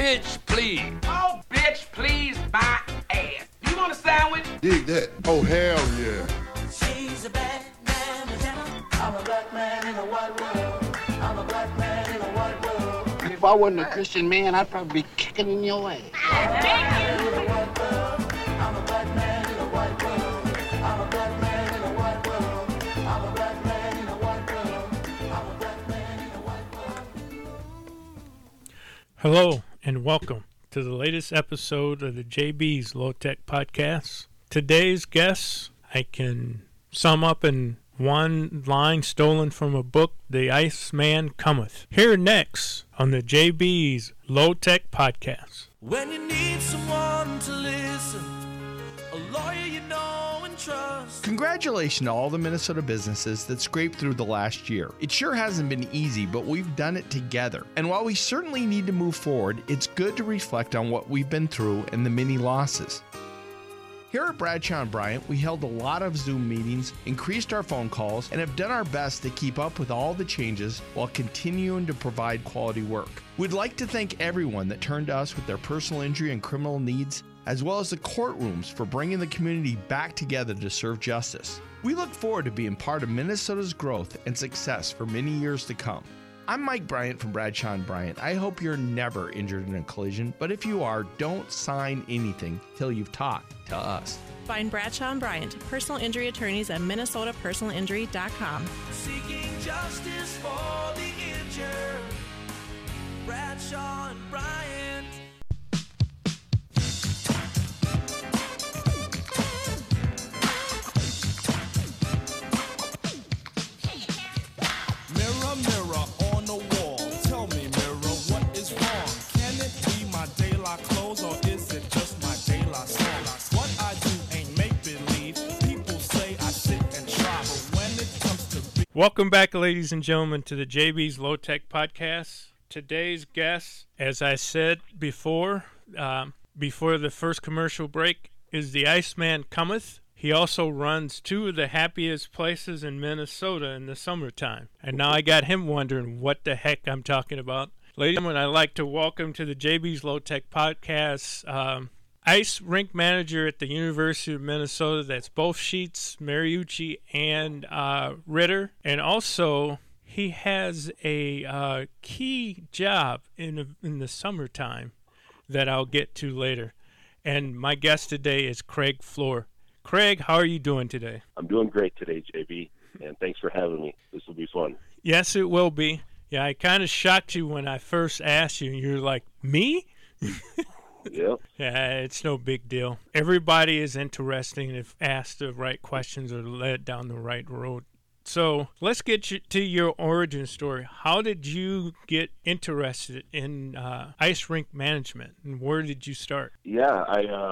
bitch, please. Oh, bitch, please, my ass. You want a sandwich? Dig that. Oh, hell yeah. She's a bad man. I'm a black man in a white world. I'm a black man in a white world. If I wasn't a Christian man, I'd probably be kicking in your ass. I'm a black man in a white world. I'm a black man in a white world. I'm a black man in a white world. I'm a black man in a white world. I'm a black man in a white world. Hello and welcome to the latest episode of the JB's Low Tech Podcast. Today's guest I can sum up in one line stolen from a book, The Iceman Cometh. Here next on the JB's Low Tech Podcast. When you need someone to listen, a lawyer you know and trust. Congratulations to all the Minnesota businesses that scraped through the last year. It sure hasn't been easy, but we've done it together. And while we certainly need to move forward, it's good to reflect on what we've been through and the many losses. Here at Bradshaw & Bryant, we held a lot of Zoom meetings, increased our phone calls, and have done our best to keep up with all the changes while continuing to provide quality work. We'd like to thank everyone that turned to us with their personal injury and criminal needs, as well as the courtrooms for bringing the community back together to serve justice. We look forward to being part of Minnesota's growth and success for many years to come. I'm Mike Bryant from Bradshaw & Bryant. I hope you're never injured in a collision, but if you are, don't sign anything till you've talked to us. Find Bradshaw & Bryant, personal injury attorneys at minnesotapersonalinjury.com. Seeking justice for the injured. Bradshaw & Bryant. Mirror, mirror on the wall, tell me, mirror, what is wrong? Can it be my daylight clothes or is it just my daylight soul? What I do ain't make-believe. People say I sit and try, but when it comes to Welcome back, ladies and gentlemen, to the JB's Low Tech Podcast. Today's guest, as I said before the first commercial break, is the Iceman Cometh. He also runs two of the happiest places in Minnesota in the summertime. And now I got him wondering what the heck I'm talking about. Ladies and gentlemen, I'd like to welcome to the JB's Low Tech Podcast ice rink manager at the University of Minnesota. That's both Sheets, Mariucci, and Ritter. And also, he has a key job in the summertime that I'll get to later. And my guest today is Craig Floor. Craig, how are you doing today? I'm doing great today, JB, and thanks for having me. This will be fun. Yes, it will be. Yeah, I kind of shocked you when I first asked you, and you're like, me? Yep. Yeah, it's no big deal. Everybody is interesting if asked the right questions or led down the right road. So let's get to your origin story. How did you get interested in ice rink management, and where did you start? Yeah,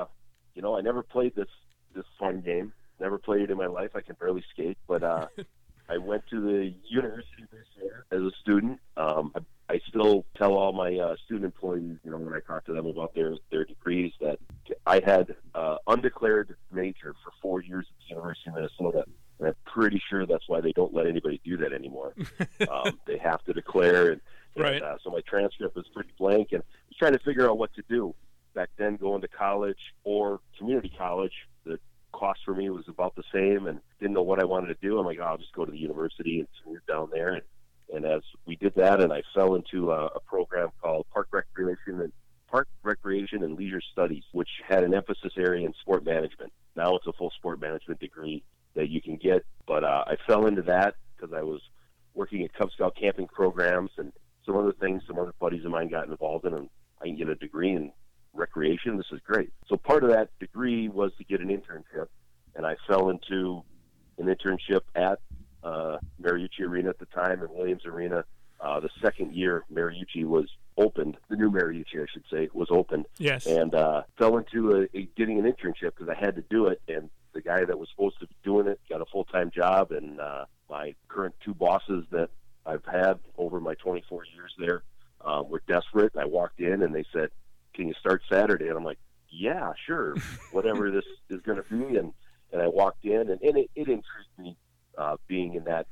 I never played this fun game. Never played it in my life. I can barely skate, but I went to the University of Minnesota as a student. I still tell all my student employees, when I talk to them about their degrees, that I had undeclared major for 4 years at the University of Minnesota. And I'm pretty sure that's why they don't let anybody do that anymore. They have to declare, and right. So my transcript was pretty blank, and I was trying to figure out what to do. Back then, going to college or community college, the cost for me was about the same, and didn't know what I wanted to do. I'm like, I'll just go to the university and commute down there. And as we did that, and I fell into a program called Park Recreation and Leisure Studies, which had an emphasis area in sport management. Now it's a full sport management degree that you can get, but I fell into that because I was working at Cub Scout camping programs and some other things. Some other buddies of mine got involved in, and I can get a degree in recreation. This is great. So part of that degree was to get an internship, and I fell into an internship at Mariucci Arena at the time, and Williams Arena. The second year Mariucci was opened, the new Mariucci, I should say, was opened. Yes. And fell into getting an internship because I had to do it, and the guy that was supposed to be doing it got a full-time job, and my current two bosses that I've had over my 24 years there were desperate. I walked in, and they said, "Can you start Saturday?" And I'm like, "Yeah, sure, whatever this is going to be." And I walked in, and it intrigued me being in that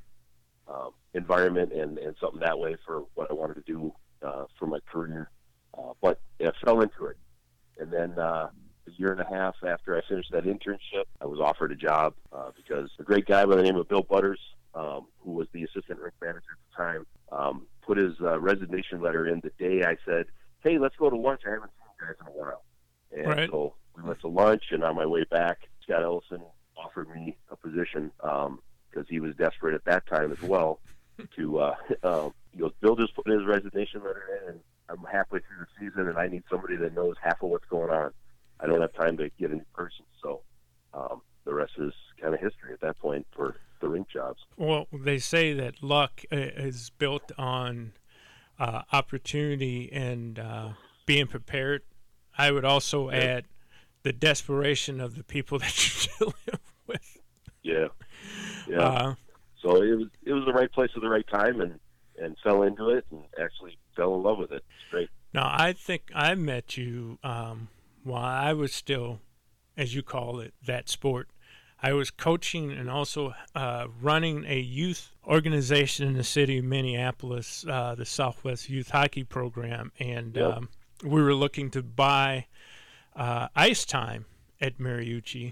environment and something that way for what I wanted to do for my career. But if fell into it. And then a year and a half after I finished that internship, I was offered a job because a great guy by the name of Bill Butters, who was the assistant rink manager at the time, put his resignation letter in the day I said, hey, let's go to lunch. I haven't seen you guys in a while. And so we went to lunch, and on my way back, Scott Ellison offered me a position because he was desperate at that time as well to, he goes, Bill just put his resignation letter in, and I'm halfway through the season, and I need somebody that knows half of what's going on. I don't have time to get a new person. So the rest is kind of history at that point for the rink jobs. Well, they say that luck is built on opportunity and being prepared. I would also add the desperation of the people that you're dealing with. Yeah. So it was the right place at the right time, and fell into it, and actually fell in love with it. It's great. Now, I think I met you while I was still, as you call it, that sport. I was coaching and also running a youth organization in the city of Minneapolis, the Southwest Youth Hockey Program, and we were looking to buy ice time at Mariucci.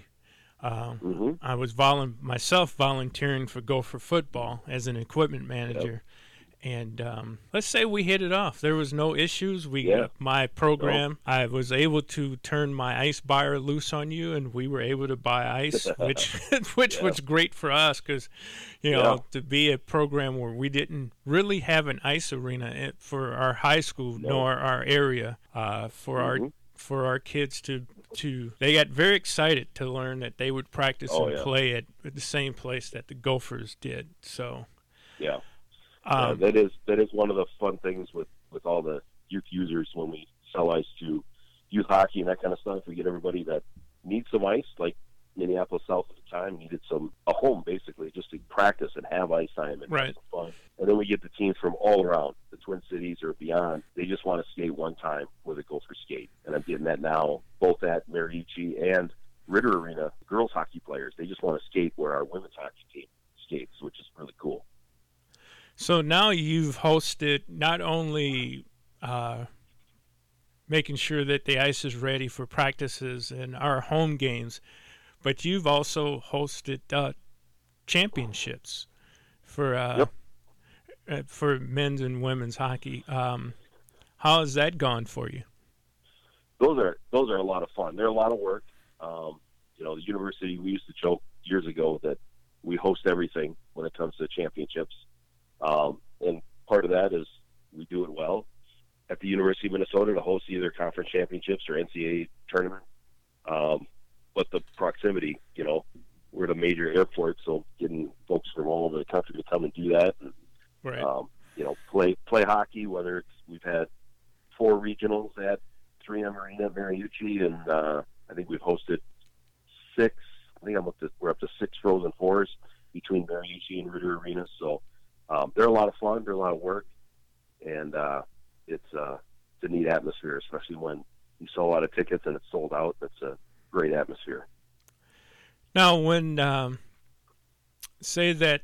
I was myself volunteering for Gopher football as an equipment manager. And let's say we hit it off. There was no issues. My program, I was able to turn my ice buyer loose on you, and we were able to buy ice, which was great for us because, to be a program where we didn't really have an ice arena for our high school nor our area for our kids to they got very excited to learn that they would practice and play at the same place that the Gophers did. So that is one of the fun things with all the youth users when we sell ice to youth hockey and that kind of stuff. We get everybody that needs some ice, like Minneapolis South at the time needed a home basically just to practice and have ice time and have some fun. And then we get the teams from all around the Twin Cities or beyond. They just want to skate one time with a Gopher skate, and I'm getting that now both at Mariucci and Ritter Arena. Girls hockey players, they just want to skate where our women's hockey team skates, which is really cool. So now you've hosted not only making sure that the ice is ready for practices and our home games, but you've also hosted championships for men's and women's hockey. How has that gone for you? Those are a lot of fun. They're a lot of work. The university, we used to joke years ago that we host everything when it comes to championships. And part of that is we do it well at the University of Minnesota to host either conference championships or NCAA tournament. But the proximity, we're at a major airport, so getting folks from all over the country to come and do that, and, play hockey, whether it's, we've had 4 regionals at 3M Arena, Mariucci, and I think we've hosted 6. I think we're up to 6 Frozen Fours between Mariucci and Ritter Arena. So they're a lot of fun. They're a lot of work, and it's a neat atmosphere, especially when you sell a lot of tickets and it's sold out. It's a great atmosphere. Now, when say that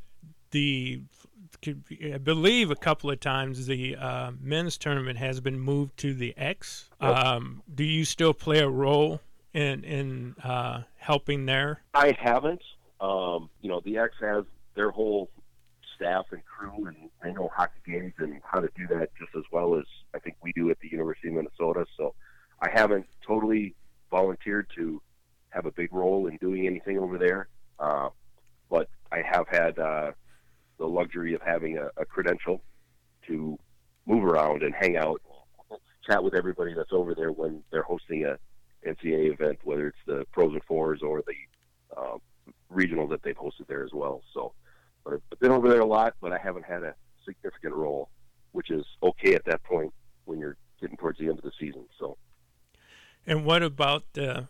I believe a couple of times the men's tournament has been moved to the X. Yep. Do you still play a role in helping there? I haven't. The X has their whole staff and crew, and I know hockey games and how to do that just as well as I think we do at the University of Minnesota. So I haven't totally volunteered to have a big role in doing anything over there. But I have had the luxury of having a credential to move around and hang out, chat with everybody that's over there when they're hosting a NCAA event, whether it's the Frozen Fours or the regional that they've hosted there as well. So, but I've been over there a lot, but I haven't had a significant role, which is okay at that point when you're getting towards the end of the season. So, and what about the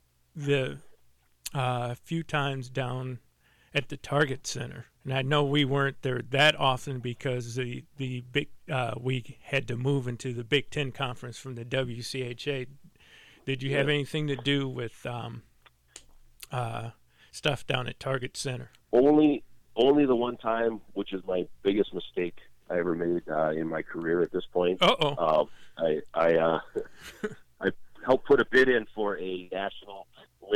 few times down at the Target Center? And I know we weren't there that often because the big we had to move into the Big Ten Conference from the WCHA. Did you have anything to do with stuff down at Target Center? Only the one time, which is my biggest mistake I ever made in my career at this point. Uh-oh. bid in for a national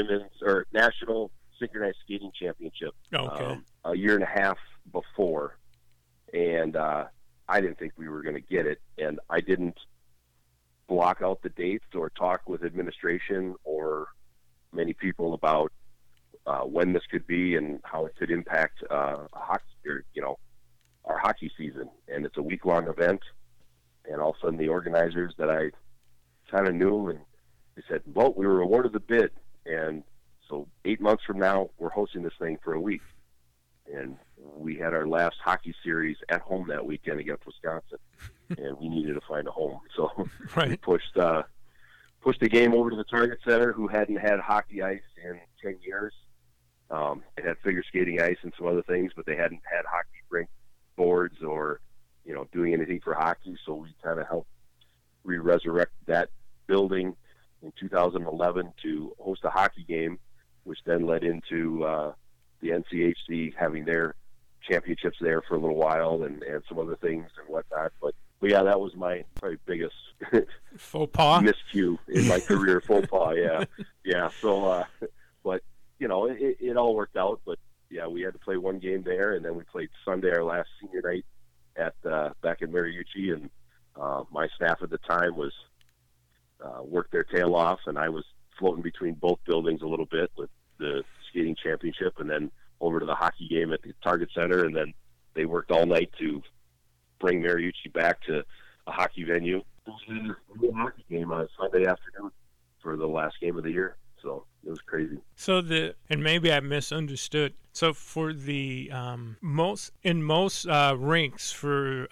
synchronized skating championship Okay. a year and a half before, and I didn't think we were going to get it, and I didn't block out the dates or talk with administration or many people about when this could be and how it could impact hockey, or, our hockey season. And it's a week-long event, and all of a sudden the organizers that I kind of knew, and they said, well, we were awarded the bid, and so 8 months from now, we're hosting this thing for a week. And we had our last hockey series at home that weekend against Wisconsin, and we needed to find a home. So we pushed the game over to the Target Center, who hadn't had hockey ice in 10 years. It had figure skating ice and some other things, but they hadn't had hockey rink boards or, doing anything for hockey. So we kind of helped re-resurrect that building in 2011 to host a hockey game, which then led into the NCHC having their championships there for a little while and some other things and whatnot. But yeah, that was my probably biggest faux pas miscue in my career. Faux pas, yeah. Yeah, so, but, it all worked out. But, yeah, we had to play one game there, and then we played Sunday, our last senior night, at back in Mariucci. And my staff at the time was worked their tail off, and I was floating between both buildings a little bit with the skating championship and then over to the hockey game at the Target Center, and then they worked all night to bring Mariucci back to a hockey venue. It was a hockey game on Sunday afternoon for the last game of the year, so it was crazy. So and maybe I misunderstood. So for the most rinks for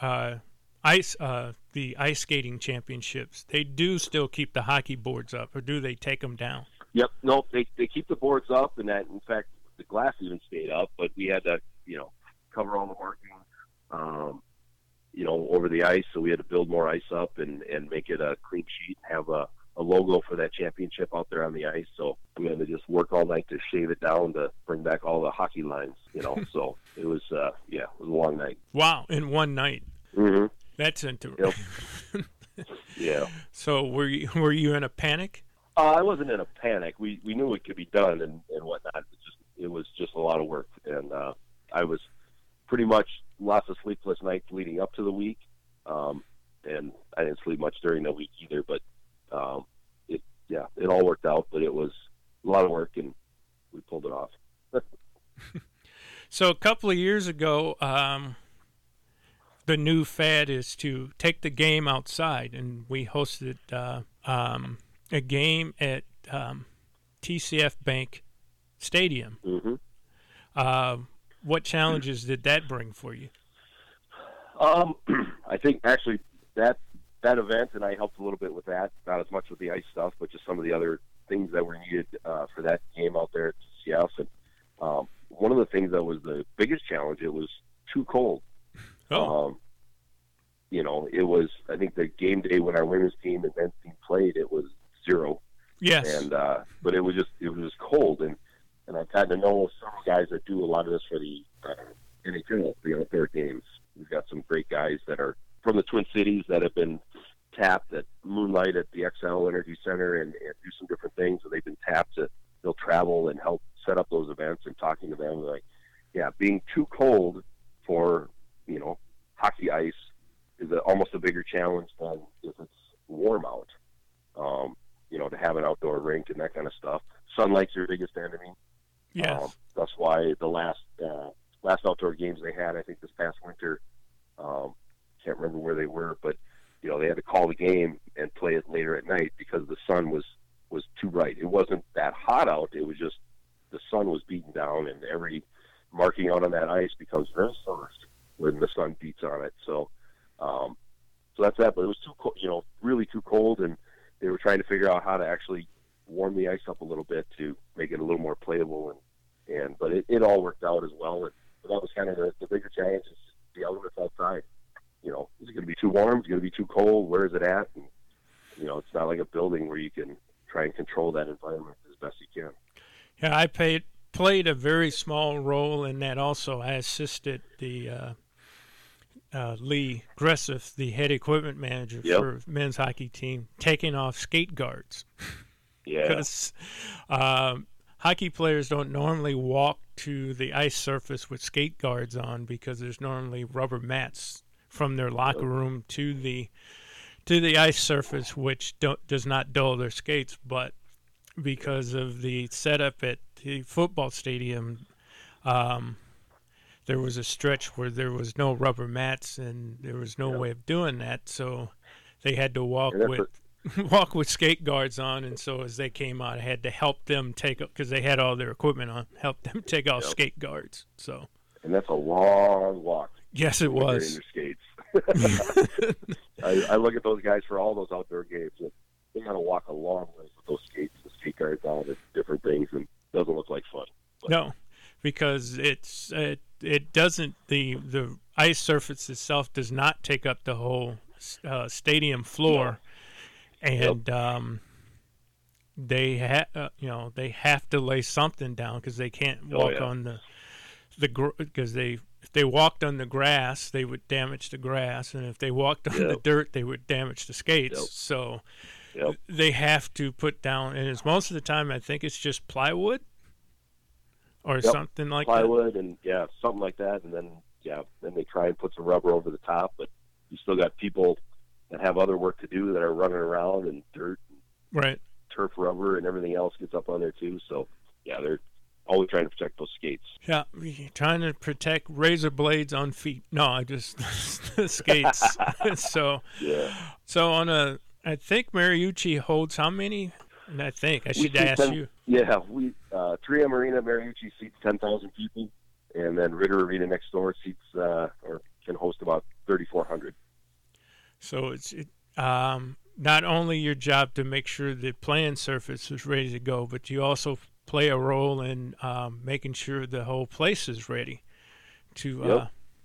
the ice skating championships, they do still keep the hockey boards up, or do they take them down? Yep, no, they keep the boards up, and that, in fact, the glass even stayed up, but we had to, cover all the markings, over the ice, so we had to build more ice up and make it a clean sheet, have a logo for that championship out there on the ice, so we had to just work all night to shave it down to bring back all the hockey lines, so it was, it was a long night. Wow, in one night. Mm-hmm. That's interesting. Yep. Yeah. So were you in a panic? I wasn't in a panic. We knew it could be done and whatnot. It was just a lot of work, and I was pretty much lots of sleepless nights leading up to the week, and I didn't sleep much during the week either. But it all worked out. But it was a lot of work, and we pulled it off. So a couple of years ago, the new fad is to take the game outside, and we hosted a game at TCF Bank Stadium. Mm-hmm. What challenges did that bring for you? I think actually that event, and I helped a little bit with that, not as much with the ice stuff, but just some of the other things that were needed for that game out there at TCF. And one of the things that was the biggest challenge, it was too cold. Oh. It was, I think the game day when our women's team and men's team played, it was 0. Yes. And but it was just cold, and I've gotten to know some guys that do a lot of this for the NHL, the outdoor games. We've got some great guys that are from the Twin Cities that have been tapped at Moonlight at the XL Energy Center and do some different things. So they've been tapped they'll travel and help set up those events, and talking to them, like, yeah, being too cold for, hockey ice is almost a bigger challenge than if it's warm out. To have an outdoor rink and that kind of stuff. Sunlight's your biggest enemy. Yes. That's why the last outdoor games they had, I think this past winter, can't remember where they were, but they had to call the game and play it later at night because the sun was too bright. It wasn't that hot out. It was just the sun was beating down, and every marking out on that ice becomes very soft when the sun beats on it. So that's that. But it was too cold, really too cold, and they were trying to figure out how to actually warm the ice up a little bit to make it a little more playable, but it all worked out as well. And that was kind of the bigger challenge, is the elements outside. Is it going to be too warm? Is it going to be too cold? Where is it at? And, it's not like a building where you can try and control that environment as best you can. Yeah, I played a very small role in that also. I assisted the Lee Gressiff, the head equipment manager Yep. for men's hockey team, taking off skate guards. Yeah. Because hockey players don't normally walk to the ice surface with skate guards on because there's normally rubber mats from their locker room to the ice surface, which does not dull their skates. But because of the setup at the football stadium, there was a stretch where there was no rubber mats and there was no way of doing that, so they had to walk with skate guards on. And so as they came out, I had to help them take up, because they had all their equipment on, help them take off skate guards. So. And that's a long walk. Yes, it was. In your skates. I look at those guys for all those outdoor games. They got to walk a long way with those skates and skate guards on and different things, and it doesn't look like fun. But. No, because it doesn't, the ice surface itself does not take up the whole stadium floor, and they have to lay something down because they can't walk on the because if they walked on the grass, they would damage the grass, and if they walked on the dirt, they would damage the skates. So they have to put down, and it's most of the time I think it's just plywood or something like plywood and something like that, and then they try and put some rubber over the top, but you still got people that have other work to do that are running around, and dirt, right, turf rubber, and everything else gets up on there too. So they're always trying to protect those skates. Yeah, trying to protect razor blades on feet. No, I just skates. So I think Mariucci holds how many? And I think I should ask you. Yeah, 3M Arena Mariucci seats 10,000 people, and then Ritter Arena next door seats or can host about 3,400. So it's not only your job to make sure the playing surface is ready to go, but you also play a role in making sure the whole place is ready to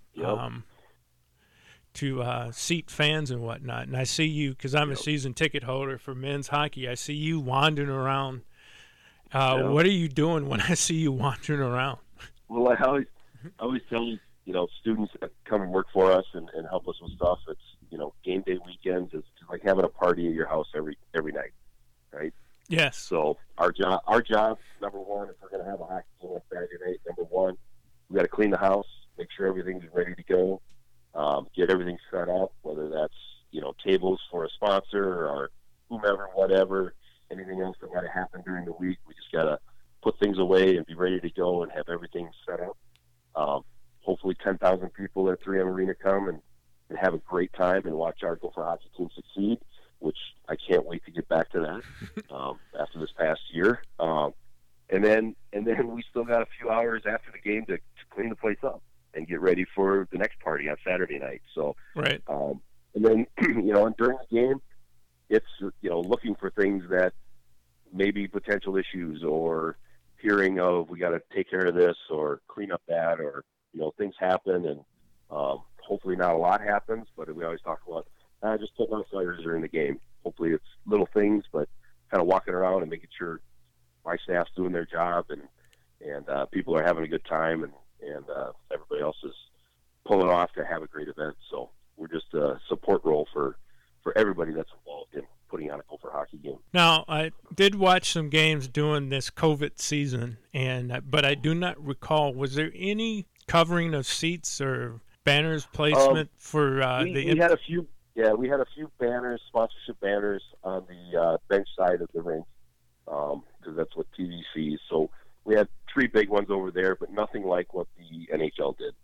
seat fans and whatnot. And I see you, because I'm a season ticket holder for men's hockey, I see you wandering around. What are you doing when I see you wandering around? Well, I always tell students that come and work for us and help us with stuff. It's game day weekends is like having a party at your house every night, right? Yes. So our job, number one, if we're going to have a hockey game on Saturday night, number one, we got to clean the house, make sure everything's ready to go, get everything set up, whether that's tables for a sponsor or whomever, whatever, anything else that might have happened during the week. We just got to put things away and be ready to go and have everything set up. Hopefully 10,000 people at 3M Arena come and have a great time and watch our Gopher hockey team succeed, which I can't wait to get back to that after this past year. And then we still got a few hours after the game to clean the place up and get ready for the next party on Saturday night. So, right. And then, and during the game, it's, looking for things that may be potential issues, or hearing of, we got to take care of this or clean up that, or, things happen, and hopefully not a lot happens, but we always talk about just putting out fires during the game. Hopefully it's little things, but kind of walking around and making sure my staff's doing their job, and people are having a good time, and everybody else is pulling off to have a great event. So we're just a support role for everybody that's involved in putting on a Gopher hockey game. Now, I did watch some games during this COVID season, but I do not recall, was there any covering of seats or banners placement for we had a few. Yeah, we had a few banners, sponsorship banners on the bench side of the rink, because that's what TV sees. So we had 3 big ones over there, but nothing like what the NHL did.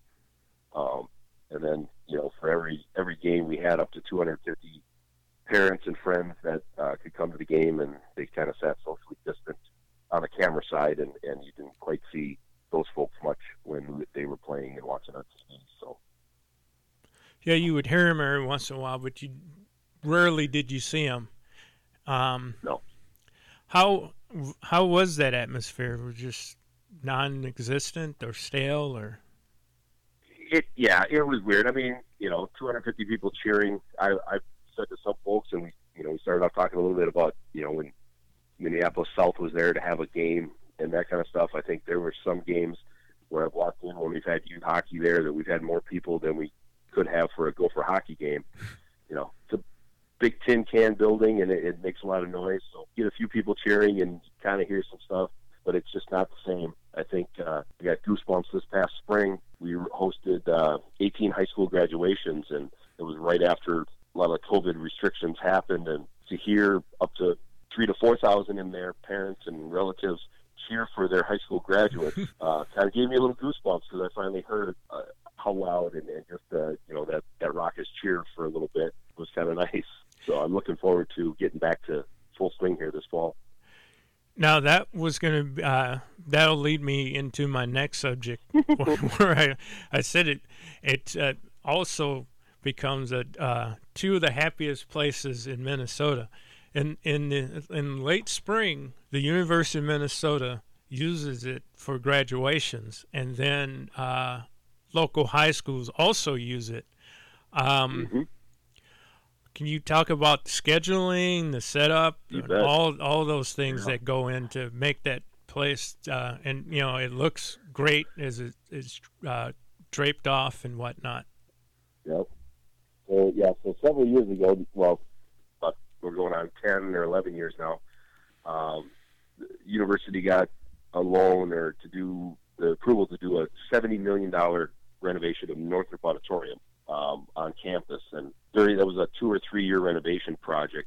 And then, for every game, we had up to 250 parents and friends that could come to the game, and they kind of sat socially distant on the camera side, and you didn't quite see those folks much when they were playing and watching on TV. So. Yeah, you would hear them every once in a while, but you rarely did you see them. No. How was that atmosphere? Was it just non-existent or stale, or? It was weird. I mean, 250 people cheering. I said to some folks, and we started off talking a little bit about when Minneapolis South was there to have a game and that kind of stuff. I think there were some games where I've walked in when we've had youth hockey there that we've had more people than we could have for a Gopher hockey game. big tin can building, and it makes a lot of noise. So you get a few people cheering and kind of hear some stuff, but it's just not the same. I think we got goosebumps this past spring. We hosted 18 high school graduations, and it was right after a lot of COVID restrictions happened, and to hear up to 3,000 to 4,000 in there, parents and relatives cheer for their high school graduates, kind of gave me a little goosebumps because I finally heard how loud and just that raucous cheer for a little bit was kind of nice. So I'm looking forward to getting back to full swing here this fall. Now that was going to that'll lead me into my next subject, where I said it also becomes two of the happiest places in Minnesota. In late spring, the University of Minnesota uses it for graduations, and then local high schools also use it. Can you talk about the scheduling, the setup, all those things that go in to make that place? And it looks great as it's draped off and whatnot. Yep. So several years ago, we're going on 10 or 11 years now, the university got a loan or to do the approval to do a $70 million renovation of Northrop Auditorium on campus. And that was a 2 or 3 year renovation project.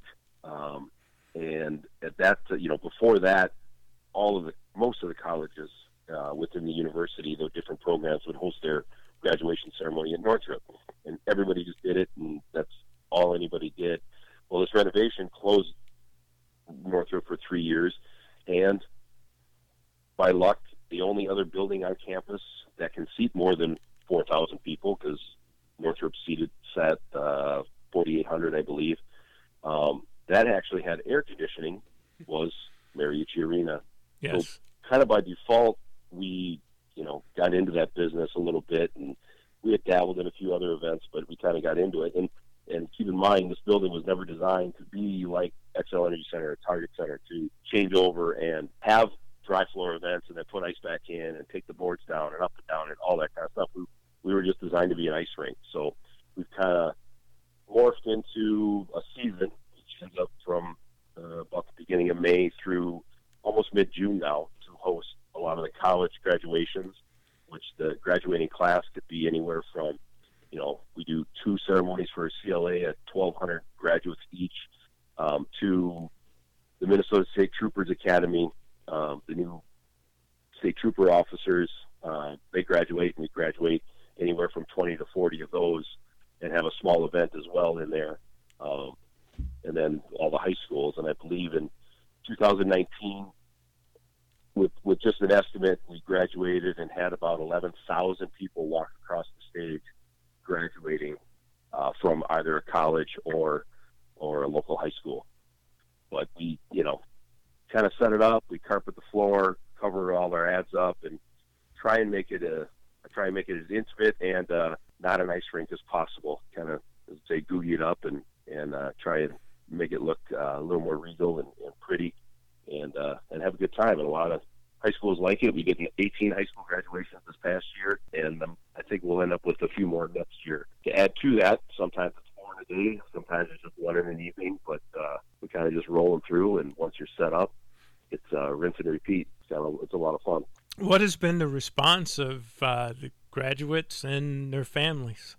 And at that, before that, most of the colleges within the university, the different programs would host their graduation ceremony at Northrop. And everybody just did it, and that's all anybody did. Well, this renovation closed Northrop for 3 years, and by luck, the only other building on campus that can seat more than 4,000 people, because Northrop sat 4,800, I believe, that actually had air conditioning, was Mariucci Arena. Yes. So kind of by default, we, got into that business a little bit, and we had dabbled in a few other events, but we kind of got into it. And keep in mind, this building was never designed to be like Xcel Energy Center or Target Center, to change over and have dry floor events and then put ice back in and take the boards down and up and down and all that kind of stuff. We were just designed to be an ice rink. So we've kind of morphed into a season, which ends up from about the beginning of May through almost mid-June now, to host a lot of the college graduations, which the graduating class could be anywhere from, we do 2 ceremonies for CLA at 1,200 graduates each, to the Minnesota State Troopers Academy, the new state trooper officers. They graduate, and we graduate anywhere from 20 to 40 of those, and have a small event as well in there. And then all the high schools. And I believe in 2019, with just an estimate, we graduated and had about 11,000 people walk across the stage graduating from either a college or a local high school. But we, kind of set it up. We carpet the floor, cover all our ads up, and try and make it as intimate and not an ice rink as possible. Kind of, say, googie it up and try and make it look a little more regal and pretty, and have a good time. And a lot of high schools like it. We did 18 high school graduations this past year, and I think we'll end up with a few more next year. To add to that, sometimes it's 4 in a day, sometimes it's just 1 in an evening, but we kind of just roll them through, and once you're set up, it's rinse and repeat. It's a lot of fun. What has been the response of the graduates and their families?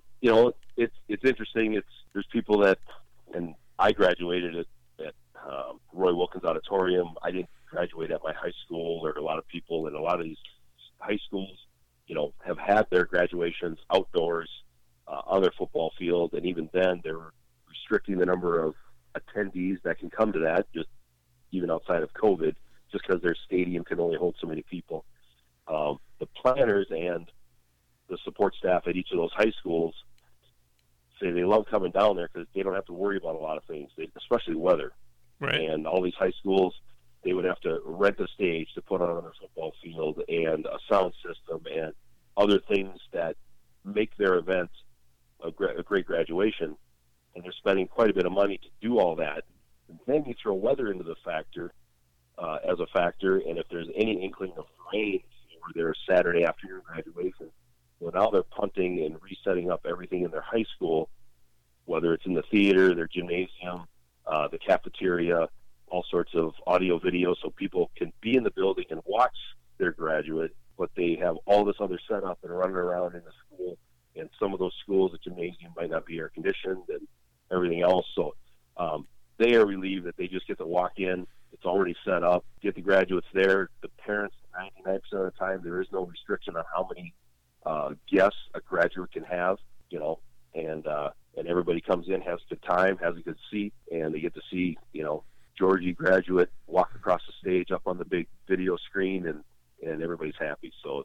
It's interesting. There's people that, and I graduated at Roy Wilkins Auditorium. I didn't graduate at my high school. There are a lot of people in a lot of these high schools, have had their graduations outdoors on their football field, and even then they're restricting the number of attendees that can come to that, just even outside of COVID, just because their stadium can only hold so many people. The planners and the support staff at each of those high schools say they love coming down there because they don't have to worry about a lot of things, especially weather. Right. And all these high schools, they would have to rent a stage to put on their football field and a sound system and other things that make their events a great graduation. And they're spending quite a bit of money to do all that. And then you throw weather into the factor, as a factor, and if there's any inkling of rain for their Saturday afternoon graduation, well, now they're punting and resetting up everything in their high school whether it's in the theater, their gymnasium, the cafeteria, all sorts of audio video, so people can be in the building and watch their graduate, but they have all this other setup and running around in the school. And some of those schools, the gymnasium might not be air conditioned and everything else. So they are relieved that they just get to walk in. It's already set up. Get the graduates there. The parents, 99% of the time, there is no restriction on how many guests a graduate can have. And everybody comes in, has a good time, has a good seat, and they get to see Georgie graduate walk across the stage up on the big video screen, and everybody's happy. So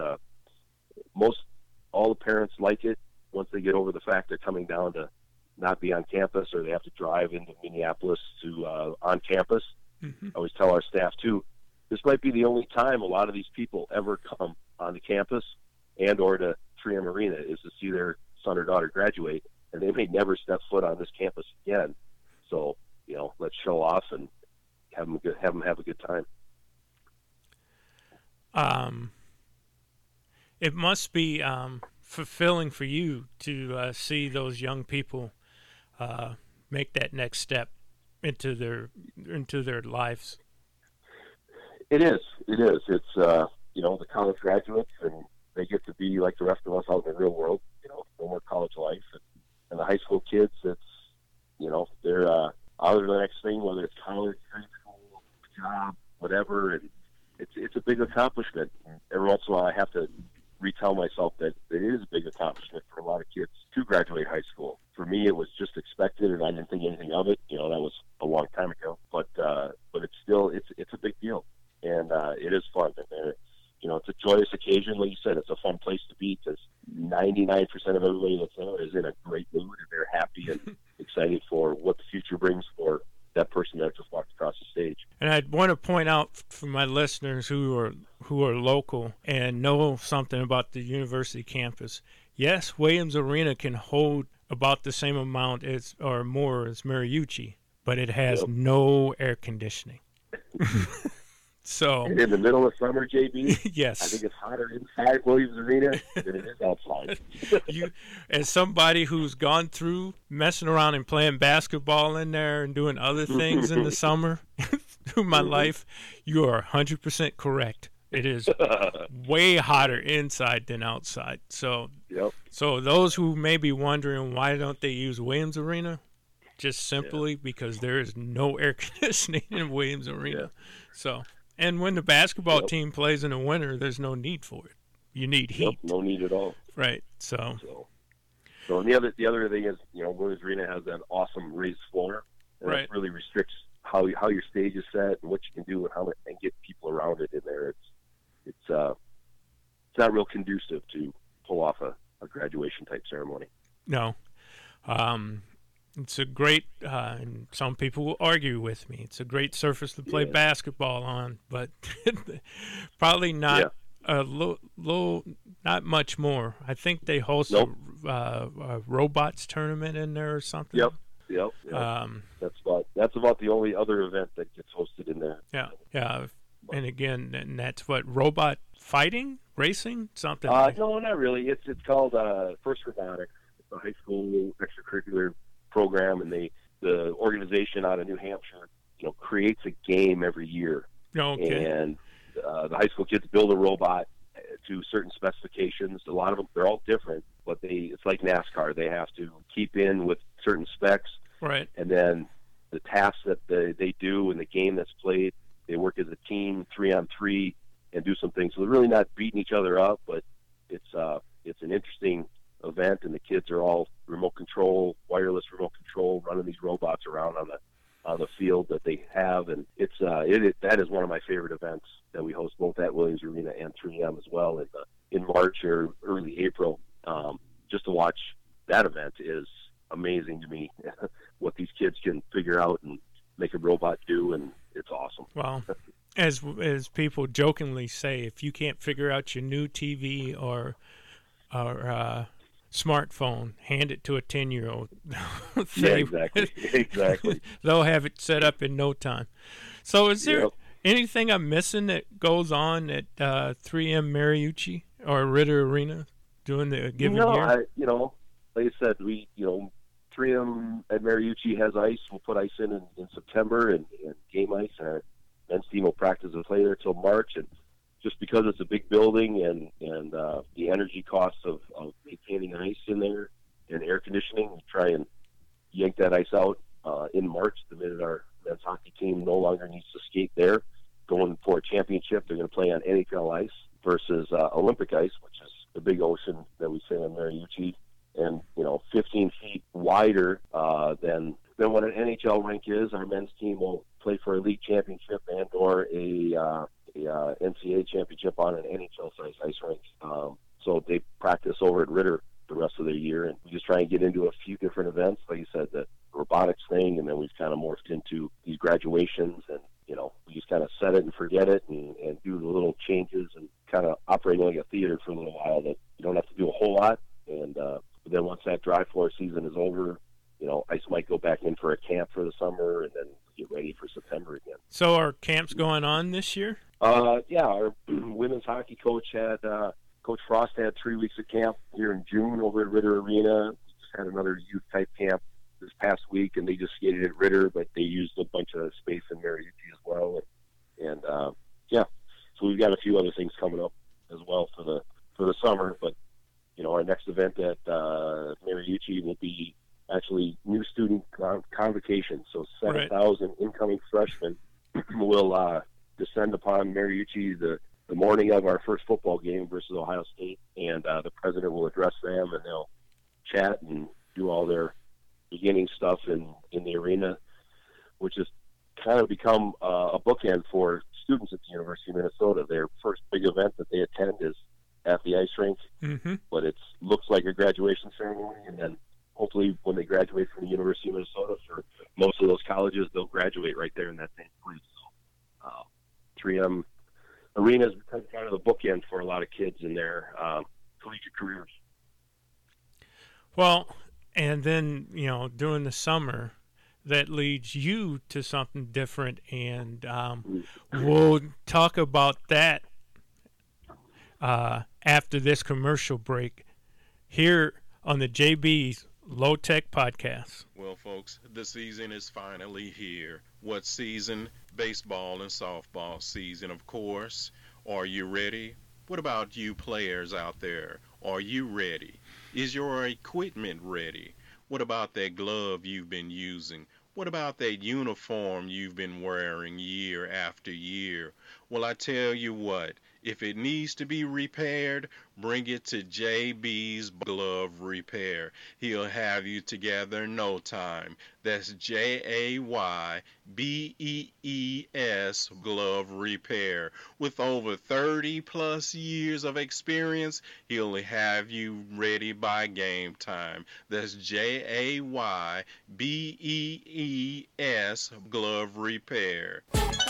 all the parents like it once they get over the fact they're coming down to not be on campus, or they have to drive into Minneapolis to on campus. Mm-hmm. I always tell our staff too, this might be the only time a lot of these people ever come on the campus and or to 3M Arena is to see their son or daughter graduate, and they may never step foot on this campus again. So let's show off and have them have a good time. It must be fulfilling for you to see those young people make that next step into their lives. It is. It's the college graduates, and they get to be like the rest of us out in the real world. No more college life, and the high school kids. It's they're out of the next thing, whether it's college, high school, job, whatever, and it's a big accomplishment. Every once in a while, I have to retell myself that it is a big accomplishment for a lot of kids to graduate high school. For me, it was just expected, and I didn't think anything of it. That was a long time ago. But it's still it's a big deal, and it is fun. And it's a joyous occasion. Like you said, it's a fun place to be because 99% of everybody that's there is in a great mood, and they're happy and excited for what the future brings for that person that just walked across the stage. And I'd want to point out for my listeners who are local and know something about the university campus. Yes, Williams Arena can hold about the same amount or more as Mariucci, but it has no air conditioning. So in the middle of summer, JB, yes, I think it's hotter inside Williams Arena than it is outside. As somebody who's gone through messing around and playing basketball in there and doing other things in the summer through my life, you are 100% correct. It is way hotter inside than outside. So, So those who may be wondering why don't they use Williams Arena, just simply because there is no air conditioning in Williams Arena. Yeah. So. And when the basketball team plays in the winter, there's no need for it. You need heat. No need at all. Right. So and the other thing is, Williams Arena has that awesome raised floor, and it really restricts how your stage is set and what you can do and get people around it in there. It's not real conducive to pull off a graduation type ceremony. No. It's a great, and some people will argue with me, it's a great surface to play basketball on, but probably not not much more. I think they host a robots tournament in there or something. Yep. That's about the only other event that gets hosted in there. Yeah. And again, that's what, robot fighting, racing, something. No, not really. It's called First Robotics. It's a high school extracurricular program, and the organization out of New Hampshire, creates a game every year. Okay. And the high school kids build a robot to certain specifications. A lot of them, they're all different, but it's like NASCAR. They have to keep in with certain specs. Right. And then the tasks that they do in the game that's played, they work as a team, 3-on-3, and do some things. So they're really not beating each other up, but it's an interesting event, and the kids are all remote control, wireless remote control, running these robots around on the field that they have, and that is one of my favorite events that we host both at Williams Arena and 3M as well in March or early April. Just to watch that event is amazing to me. What these kids can figure out and make a robot do, and it's awesome. Well, as people jokingly say, if you can't figure out your new TV or smartphone, hand it to a 10-year-old. Exactly. They'll have it set up in no time. So is there anything I'm missing that goes on at 3M Mariucci or Ritter Arena during the given year? Like I said, we 3M at Mariucci has ice. We'll put ice in September and game ice. Our men's team will practice and play there till March. And just because it's a big building and the energy costs of maintaining ice in there and air conditioning, we'll try and yank that ice out in March, the minute our men's hockey team no longer needs to skate there. Going for a championship, they're going to play on NHL ice versus Olympic ice, which is the big ocean that we say in Mariucci, and 15 feet wider than what an NHL rink is. Our men's team will play for a league championship and or a NCAA championship on an NHL-sized ice rink. So they practice over at Ritter the rest of the year, and we just try and get into a few different events, like you said, the robotics thing, and then we've kind of morphed into these graduations, and we just kind of set it and forget it and do the little changes and kind of operating like a theater for a little while that you don't have to do a whole lot. And but then once that dry floor season is over, ice might go back in for a camp for the summer and then get ready for September again. So are camps going on this year? Yeah, our women's hockey coach Coach Frost had 3 weeks of camp here in June over at Ritter Arena. We just had another youth type camp this past week, and they just skated at Ritter, but they used a bunch of space in Mariucci as well. And so we've got a few other things coming up as well for the summer. But our next event at Mariucci will be actually new student convocation. So 7,000 incoming freshmen will descend upon Mariucci the morning of our first football game versus Ohio State, and the president will address them, and they'll chat and do all their beginning stuff in the arena, which has kind of become a bookend for students at the University of Minnesota. Their first big event that they attend is at the ice rink, but it looks like a graduation ceremony, and then hopefully when they graduate from the University of Minnesota, for most of those colleges, they'll graduate right there in that same place. So 3M Arena is kind of the bookend for a lot of kids in their collegiate careers. Well, and then, during the summer, that leads you to something different, and we'll talk about that after this commercial break here on the JB's Low Tech Podcast. Well, folks, the season is finally here. What season? Baseball and softball season, of course. Are you ready? What about you players out there? Are you ready? Is your equipment ready? What about that glove you've been using? What about that uniform you've been wearing year after year? Well, I tell you what, if it needs to be repaired, bring it to JB's Glove Repair. He'll have you together in no time. That's JAYBEES Glove Repair. With over 30 plus years of experience, he'll have you ready by game time. That's JAYBEES Glove Repair.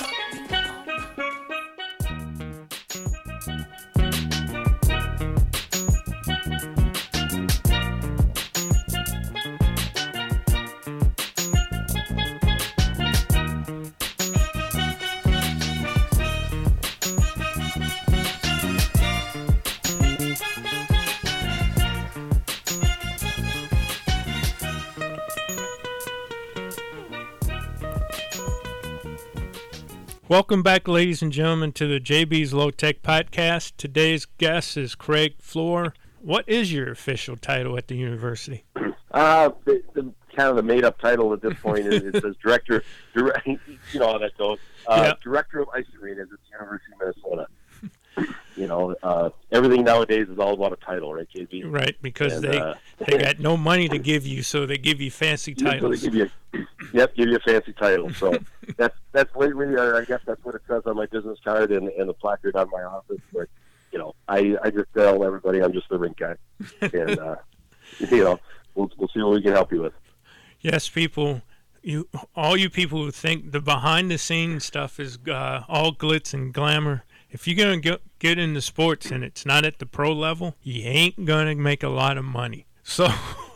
Welcome back, ladies and gentlemen, to the JB's Low Tech Podcast. Today's guest is Craig Floor. What is your official title at the university? The kind of the made-up title at this point is it says director. You know how that goes. Director of Ice Arenas at the University of Minnesota. Everything nowadays is all about a title, right, JB? Right, because they got no money to give you, so they give you fancy titles. So they give you a fancy title. So that's literally, I guess that's what it says on my business card and the placard on my office. But I just tell everybody I'm just the rink guy, and we'll see what we can help you with. Yes, people. All you people who think the behind-the-scenes stuff is all glitz and glamour, if you're going to get into sports and it's not at the pro level, you ain't going to make a lot of money. So,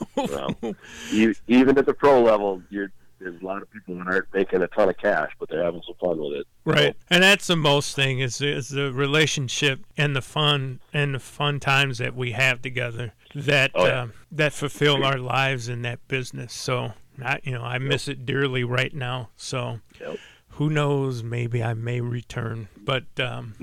even at the pro level, there's a lot of people that aren't making a ton of cash, but they're having some fun with it. Right, and that's the most thing is the relationship and the fun times that we have together. that that fulfill our lives in that business. So I miss it dearly right now. So who knows? Maybe I may return. But then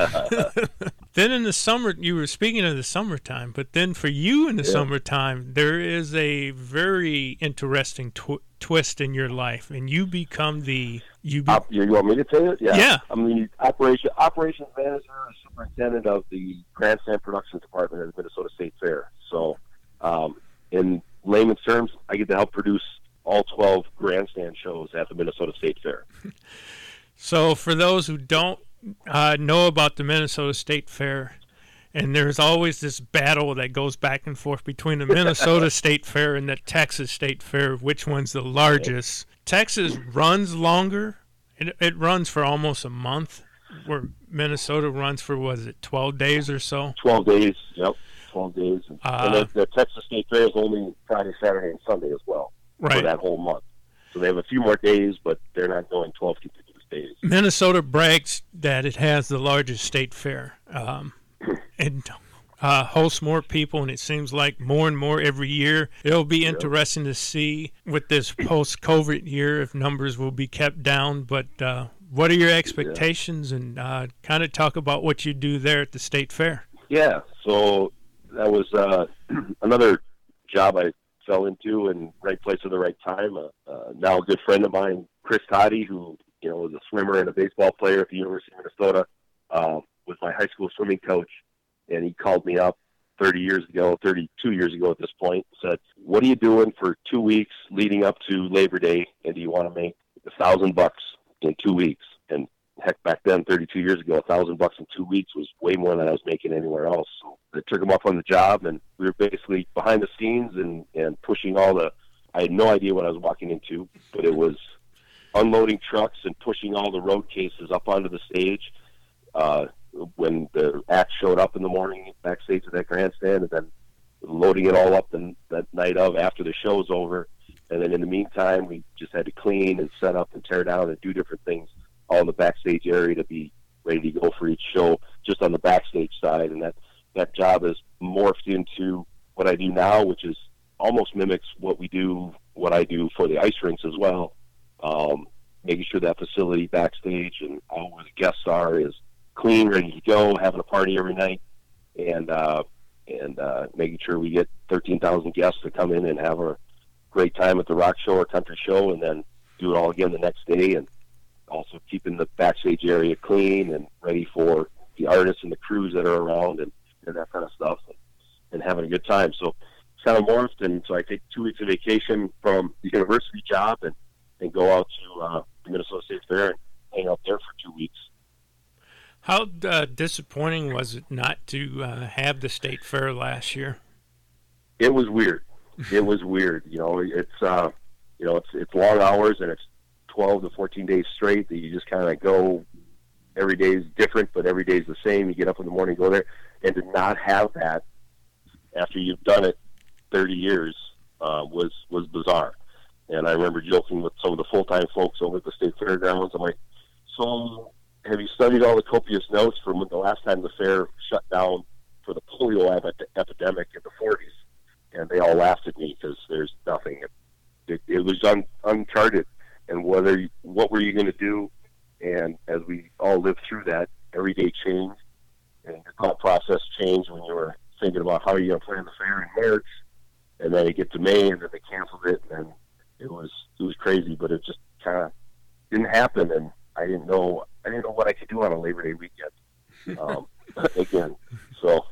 in the summer, you were speaking of the summertime. But then for you in the summertime, there is a very interesting twist in your life, and you become you want me to tell you? Yeah. I'm the operations manager and superintendent of the Grandstand Productions Department at the Minnesota State Fair. So, in layman's terms, I get to help produce all 12 grandstand shows at the Minnesota State Fair. So, for those who don't know about the Minnesota State Fair, and there's always this battle that goes back and forth between the Minnesota State Fair and the Texas State Fair, which one's the largest. Texas runs longer. It runs for almost a month, where Minnesota runs for, 12 days or so? 12 days, 12 days. And the Texas State Fair is only Friday, Saturday, and Sunday as well for that whole month. So they have a few more days, but they're not going 12 continuous days. Minnesota brags that it has the largest state fair. And hosts more people, and it seems like more and more every year. It'll be interesting to see with this post-COVID year if numbers will be kept down. But what are your expectations, and kind of talk about what you do there at the State Fair? Yeah, so that was another job I fell into in right place at the right time. Now a good friend of mine, Chris Toddy, who was a swimmer and a baseball player at the University of Minnesota, was my high school swimming coach. And he called me up 32 years ago at this point, said, "What are you doing for 2 weeks leading up to Labor Day, and do you want to make $1,000 in 2 weeks?" And heck, back then, 32 years ago, $1,000 in 2 weeks was way more than I was making anywhere else. So I took him up on the job, and we were basically behind the scenes and pushing I had no idea what I was walking into, but it was unloading trucks and pushing all the road cases up onto the stage. When the act showed up in the morning backstage at that grandstand, and then loading it all up that night after the show's over. And then in the meantime, we just had to clean and set up and tear down and do different things all in the backstage area to be ready to go for each show just on the backstage side. And that job has morphed into what I do now, which is almost mimics what I do for the ice rinks as well. Making sure that facility backstage and all where the guests are is clean, ready to go, having a party every night, and making sure we get 13,000 guests to come in and have a great time at the rock show or country show, and then do it all again the next day, and also keeping the backstage area clean and ready for the artists and the crews that are around and that kind of stuff, and having a good time. So it's kind of morphed, and so I take 2 weeks of vacation from the university job and go out to the Minnesota State Fair and hang out there for 2 weeks. How disappointing was it not to have the State Fair last year? It was weird. It was weird. It's long hours, and it's 12 to 14 days straight that you just kind of go. Every day is different, but every day is the same. You get up in the morning, go there, and to not have that after you've done it 30 years was bizarre. And I remember joking with some of the full-time folks over at the State Fairgrounds. I'm like, so have you studied all the copious notes from the last time the fair shut down for the polio epidemic in the 40s? And they all laughed at me because there's nothing. It was uncharted. And what were you going to do? And as we all lived through that, every day changed, and your thought process changed when you were thinking about how you're going to plan the fair in March, and then you get to May, and then they canceled it, and it was crazy. But it just kind of didn't happen, and I didn't know what I could do on a Labor Day weekend. Again, so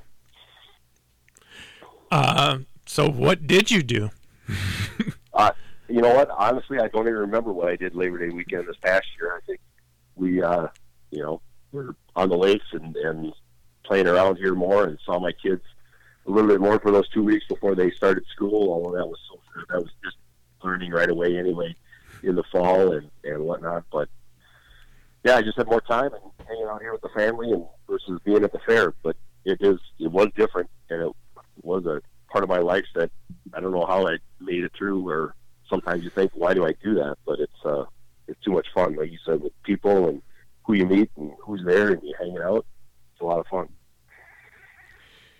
what did you do? You know what? Honestly, I don't even remember what I did Labor Day weekend this past year. I think we, were on the lakes and playing around here more, and saw my kids a little bit more for those 2 weeks before they started school. Although that was just learning right away anyway in the fall and whatnot. But yeah, I just had more time and hanging out here with the family and versus being at the fair. But it was different, and it was a part of my life that I don't know how I made it through. Or sometimes you think, why do I do that? But it's too much fun, like you said, with people and who you meet and who's there and you hanging out. It's a lot of fun.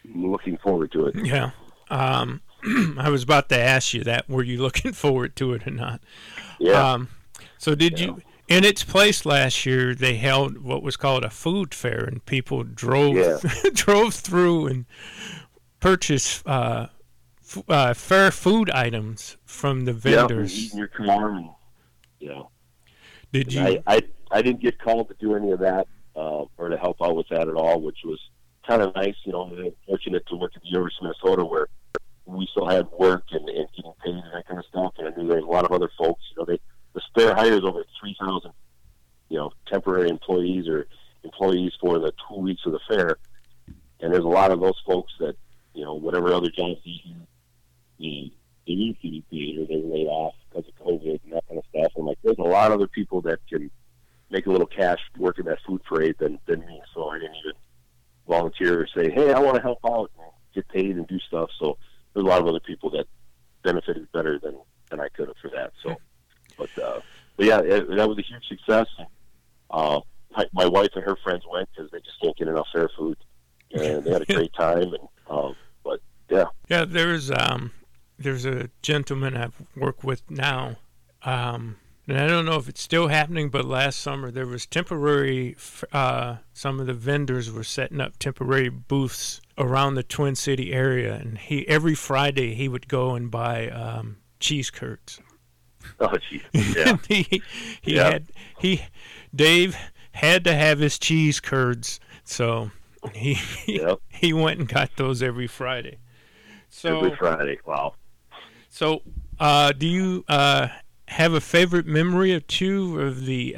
I'm looking forward to it. Yeah. I was about to ask you that. Were you looking forward to it or not? Yeah. So did you? In its place last year, they held what was called a food fair, and people drove drove through and purchased fair food items from the vendors. Yeah, eating your car, and Did you? I didn't get called to do any of that or to help out with that at all, which was kind of nice. I'm fortunate to work at the University of Minnesota, where we still had work and getting paid and that kind of stuff. And I knew there was a lot of other folks. The fair hires over 3,000, temporary employees or employees for the 2 weeks of the fair. And there's a lot of those folks that, whatever other jobs they need to be paid or they were laid off because of COVID and that kind of stuff. And there's a lot of other people that can make a little cash working that food parade than me. So I didn't even volunteer or say, hey, I want to help out and get paid and do stuff. So there's a lot of other people that benefited better than I could have for that. So, but yeah, that was a huge success. My wife and her friends went because they just can't get enough fair food, and they had a great time. And but yeah, there's a gentleman I've worked with now, and I don't know if it's still happening, but last summer there was temporary. Some of the vendors were setting up temporary booths around the Twin City area, and every Friday he would go and buy cheese curds. Oh, geez. Yeah. Dave had to have his cheese curds, so he went and got those every Friday. So every Friday, wow. So, do you have a favorite memory of two of the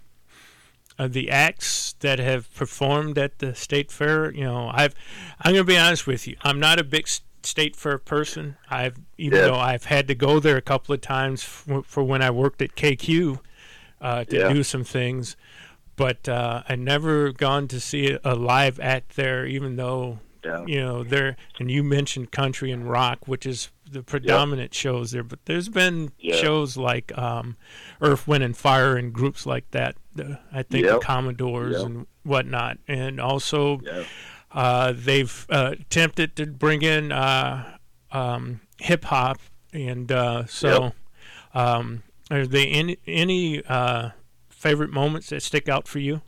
acts that have performed at the State Fair? I'm going to be honest with you. I'm not a big State Fair person. Even though I've had to go there a couple of times for when I worked at KQ to do some things, but I never gone to see a live act there. Even though there, and you mentioned country and rock, which is the predominant shows there, but there's been shows like Earth, Wind and Fire and groups like that. I think the Commodores and whatnot, and also. They've attempted to bring in hip hop, and so are there any favorite moments that stick out for you?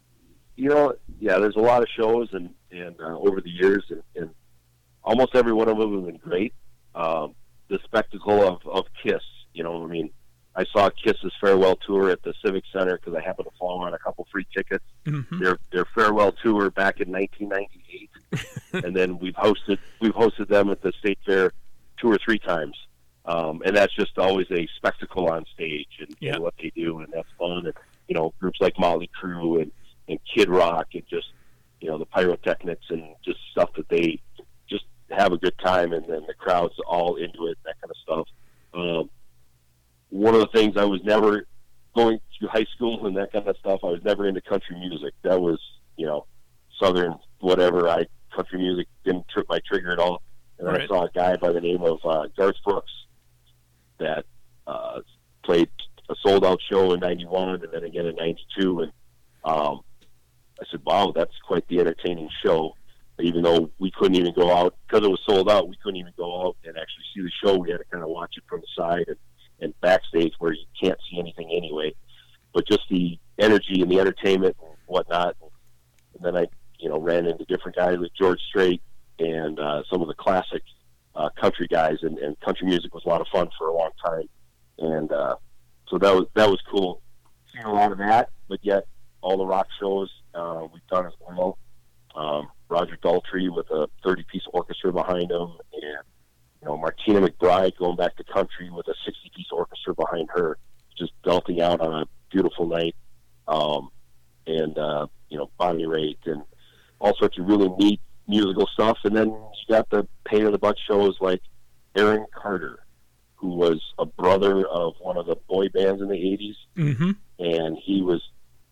There's a lot of shows, and over the years, and almost every one of them have been great. The spectacle of Kiss, I saw Kiss's farewell tour at the Civic Center because I happened to fall on a couple free tickets. Mm-hmm. Their farewell tour back in 1998, and then we've hosted them at the State Fair 2 or 3 times, and that's just always a spectacle on stage and what they do, and that's fun. And groups like Motley Crue and Kid Rock, and just the pyrotechnics and just stuff that they just have a good time, and then the crowd's all into it, that kind of stuff. One of the things, I was never going through high school and that kind of stuff, I was never into country music. That was, Southern whatever. Country music didn't trip my trigger at all. And then I saw a guy by the name of Garth Brooks that played a sold-out show in 91 and then again in 92. And I said, wow, that's quite the entertaining show. Even though we couldn't even go out, because it was sold out, we couldn't even go out and actually see the show. We had to kind of watch it from the side and backstage where you can't see anything anyway. But just the energy and the entertainment and whatnot. And then I, ran into different guys like George Strait and some of the classic country guys, and country music was a lot of fun for a long time. And so that was cool. Seeing a lot of that, but yet all the rock shows we've done as well. Roger Daltrey with a 30-piece orchestra behind him, and Martina McBride going back to country with a 60-piece orchestra behind her, just belting out on a beautiful night, and Bonnie Raitt and all sorts of really neat musical stuff. And then you got the pain in the butt shows like Aaron Carter, who was a brother of one of the boy bands in the 80s, mm-hmm. and he was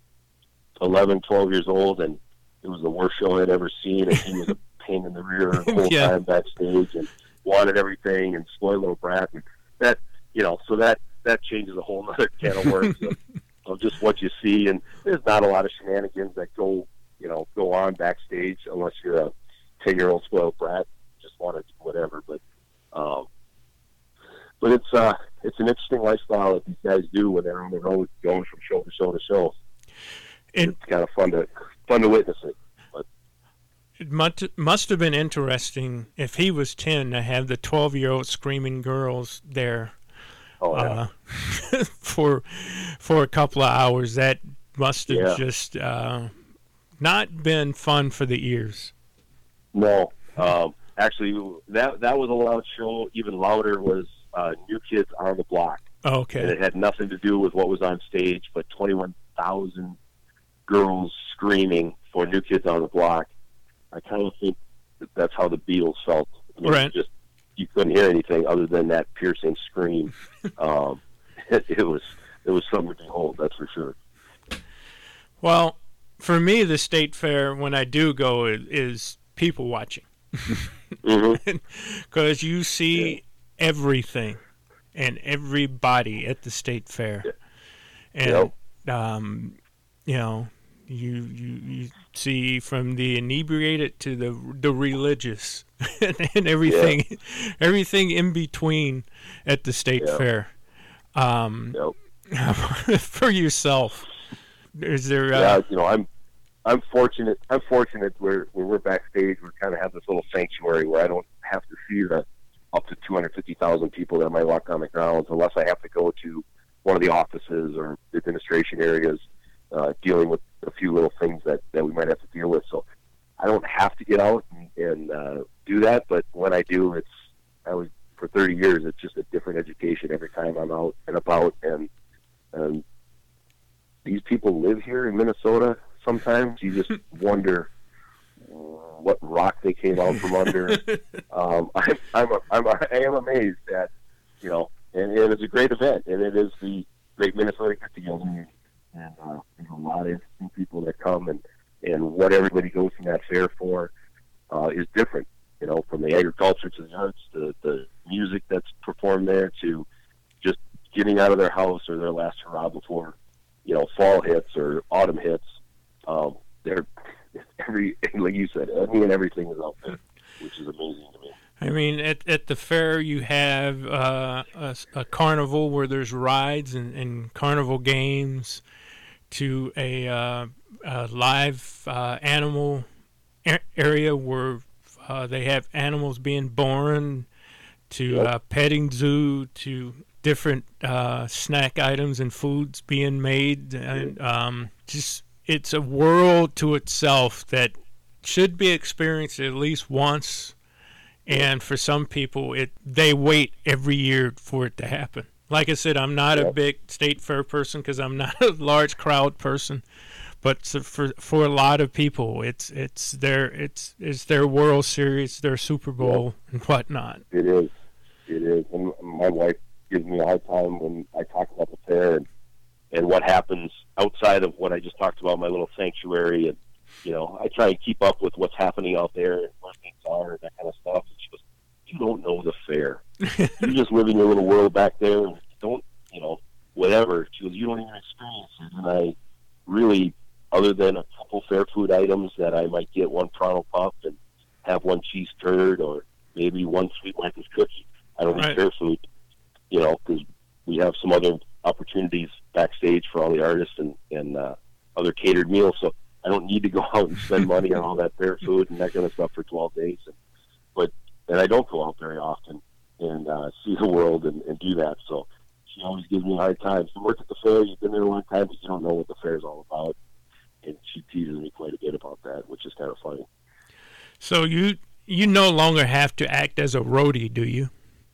11, 12 years old, and it was the worst show I'd ever seen, and he was a pain in the rear the whole time backstage and wanted everything and spoiled little brat. And that, so that changes a whole other can of worms of just what you see. And there's not a lot of shenanigans that go on backstage unless you're a 10-year-old spoiled do when they're on the road going from show to show to show. And it's kind of fun to witness it. But it must have been interesting if he was 10 to have the 12-year-old screaming girls there for a couple of hours. That must have just not been fun for the ears. No. Actually, that was a loud show. Even louder was New Kids on the Block. Okay. And it had nothing to do with what was on stage, but 21,000 girls screaming for New Kids on the Block. I kind of think that's how the Beatles felt. I mean, right. You couldn't hear anything other than that piercing scream. It was something to behold, that's for sure. Well, for me, the state fair, when I do go, is people watching. Because you see everything and everybody at the state fair. And, you know, you see from the inebriated to the religious and everything, everything in between at the state fair. For yourself, is there? You know, I'm fortunate. Where we're backstage. We kind of have this little sanctuary where I don't have to see the up to 250,000 people that might walk on the grounds, unless I have to go to one of the offices or the administration areas, dealing with a few little things that we might have to deal with. So I don't have to get out and do that. But when I do, for 30 years, it's just a different education every time I'm out and about. And these people live here in Minnesota. Sometimes you just wonder what rock they came out from under. I am amazed at, you know, and it's a great event, and it is the Great Minnesota Get Together, and there's a lot of interesting people that come, and what everybody goes to that fair for is different. You know, from the agriculture to the arts, to the music that's performed there, to just getting out of their house or their last hurrah before, you know, fall hits or autumn hits. They're like you said, any and everything is out there, which is amazing to me. I mean, at the fair you have a carnival where there's rides and carnival games, to a live animal area where they have animals being born, to petting zoo, to different snack items and foods being made, and just it's a world to itself that should be experienced at least once. And for some people, they wait every year for it to happen. Like I said, I'm not a big state fair person because I'm not a large crowd person. But for a lot of people, it's their World Series, their Super Bowl, and whatnot. It is. And my wife gives me a hard time when I talk about the fair and what happens outside of what I just talked about, my little sanctuary. And, you know, I try and keep up with what's happening out there and where things are and that kind of stuff. And she goes, you don't know the fair. You just live in your little world back there and don't, you know, whatever. She goes, you don't even experience it. And I really, other than a couple fair food items that I might get one Pronto Puff and have one cheese curd or maybe one Sweet Life cookie, I don't eat fair food, you know, because we have some other opportunities backstage for all the artists and other catered meals. So I don't need to go out and spend money on all that fair food and that kind of stuff for 12 days. And I don't go out very often and see the world and do that. So she always gives me a hard time. You work at the fair, you've been there a long time, but you don't know what the fair is all about. And she teases me quite a bit about that, which is kind of funny. So you no longer have to act as a roadie, do you?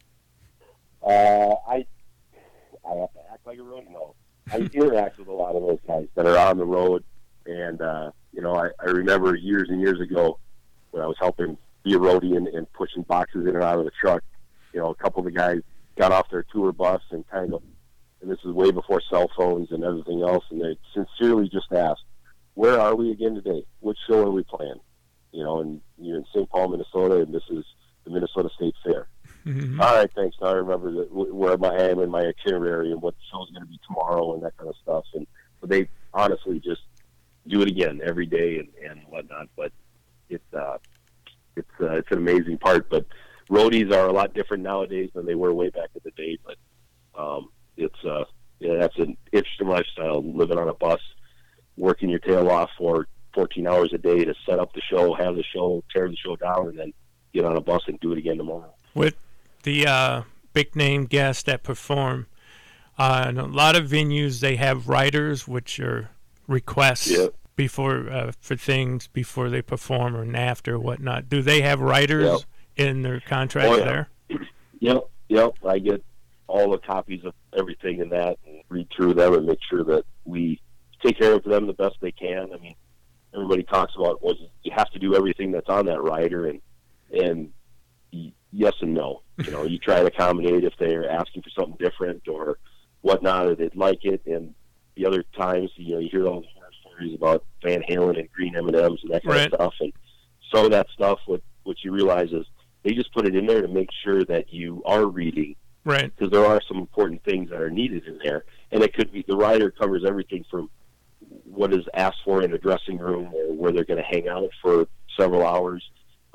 I have to act like a roadie? No. I interact with a lot of those guys that are on the road. And, you know, I remember years and years ago when I was helping be a roadie and pushing boxes in and out of the truck. You know, a couple of the guys got off their tour bus and kind of, and this is way before cell phones and everything else, and they sincerely just asked, where are we again today? Which show are we playing? You know, and you're in St. Paul, Minnesota, and this is the Minnesota State Fair. Mm-hmm. All right, thanks. Now I remember where I am in my itinerary and what the show's going to be tomorrow and that kind of stuff. And but they honestly just do it again every day and whatnot. But it's an amazing part. But roadies are a lot different nowadays than they were way back in the day. But that's an interesting lifestyle, living on a bus, working your tail off for 14 hours a day to set up the show, have the show, tear the show down, and then get on a bus and do it again tomorrow. With the big name guests that perform, in a lot of venues they have writers, which are requests before for things before they perform or after or whatnot. Do they have writers in their contracts there? Yep. I get all the copies of everything in that and read through them and make sure that we take care of them the best they can. I mean, everybody talks about you have to do everything that's on that rider, and yes and no. You try to accommodate if they're asking for something different or whatnot, or they'd like it. And the other times, you hear all the horror stories about Van Halen and green M&Ms and that kind of stuff. And some of that stuff, what you realize is they just put it in there to make sure that you are reading. Right. Because there are some important things that are needed in there. And it could be the rider covers everything from what is asked for in a dressing room or where they're going to hang out for several hours,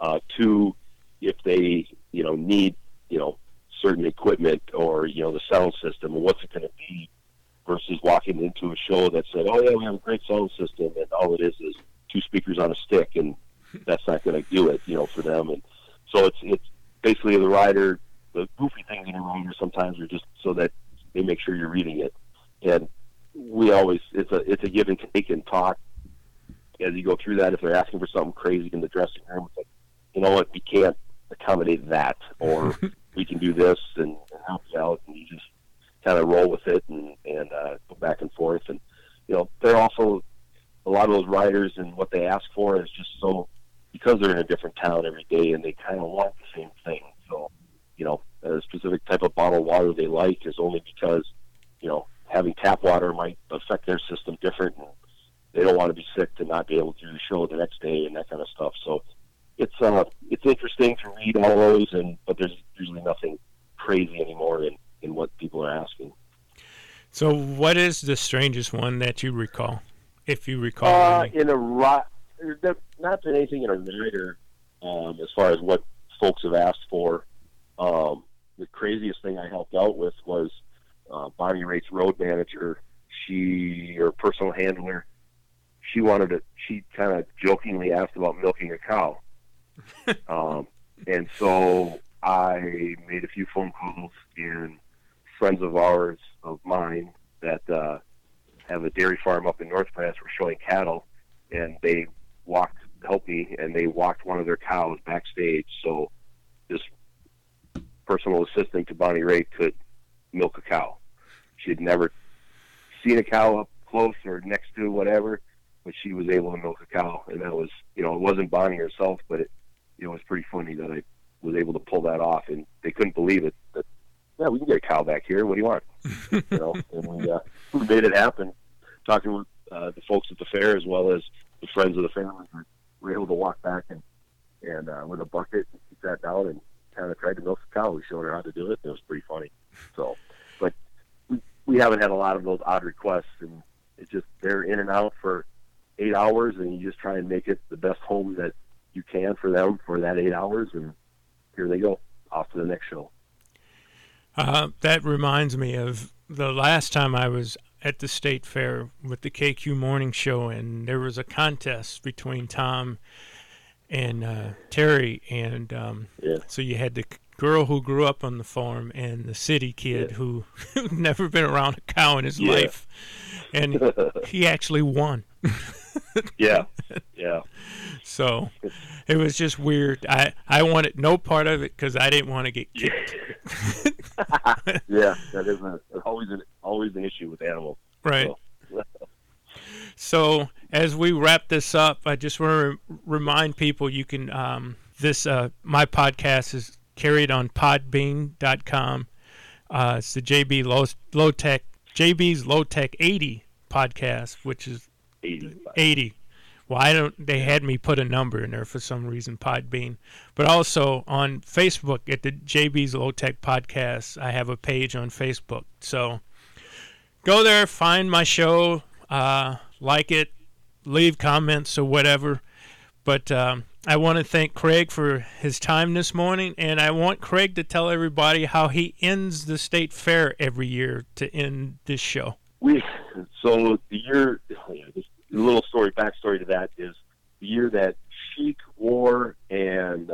to if they, need, certain equipment or, the sound system and what's it going to be versus walking into a show that said, oh, yeah, we have a great sound system, and all it is two speakers on a stick, and that's not going to do it, for them. And so it's basically the rider, the goofy things in a rider sometimes are just so that they make sure you're reading it. And we always, it's a give and take and talk as you go through that. If they're asking for something crazy in the dressing room, it's like, you know what, we can't accommodate that, or we can do this and help you out, and you just kind of roll with it and go back and forth. And they're also, a lot of those riders and what they ask for is just so, because they're in a different town every day and they kind of want the same thing. So a specific type of bottled water they like is only because having tap water might affect their system different, and they don't want to be sick to not be able to do the show the next day and that kind of stuff. So it's interesting to read all those, but there's usually nothing crazy anymore in what people are asking. So what is the strangest one that you recall, if you recall? There's not been anything in a rider as far as what folks have asked for. The craziest thing I helped out with was Bonnie Raitt's road manager. Her personal handler, she kind of jokingly asked about milking a cow. And so I made a few phone calls, and friends of mine that have a dairy farm up in North France were showing cattle, and they helped me, and they walked one of their cows backstage. So this personal assistant to Bonnie Raitt could milk a cow. She had never seen a cow up close or next to whatever, but she was able to milk a cow, and that was, it wasn't Bonnie herself, but it was pretty funny that I was able to pull that off, and they couldn't believe it. That, yeah, we can get a cow back here. What do you want? And we made it happen. Talking with the folks at the fair as well as the friends of the family, we were able to walk back and with a bucket, we sat down and kind of tried to milk the cow. We showed her how to do it, and it was pretty funny. So, but we haven't had a lot of those odd requests, and it's just they're in and out for 8 hours, and you just try and make it the best home that you can for them for that 8 hours, and here they go, off to the next show. That reminds me of the last time I was at the State Fair with the KQ Morning Show, and there was a contest between Tom and Terry, and so you had the girl who grew up on the farm and the city kid who never been around a cow in his life, and he actually won. Yeah. So it was just weird. I wanted no part of it because I didn't want to get kicked. Yeah, that is always an issue with animals. Right. So as we wrap this up, I just want to remind people you can my podcast is carried on podbean.com. It's the JB's Low Tech 80 podcast, which is 80. Well, they had me put a number in there for some reason, Podbean. But also on Facebook at the JB's Low Tech Podcast, I have a page on Facebook. So go there, find my show, like it, leave comments or whatever. But I want to thank Craig for his time this morning, and I want Craig to tell everybody how he ends the state fair every year to end this show. So the year, just a little backstory to that is the year that Sheik wore and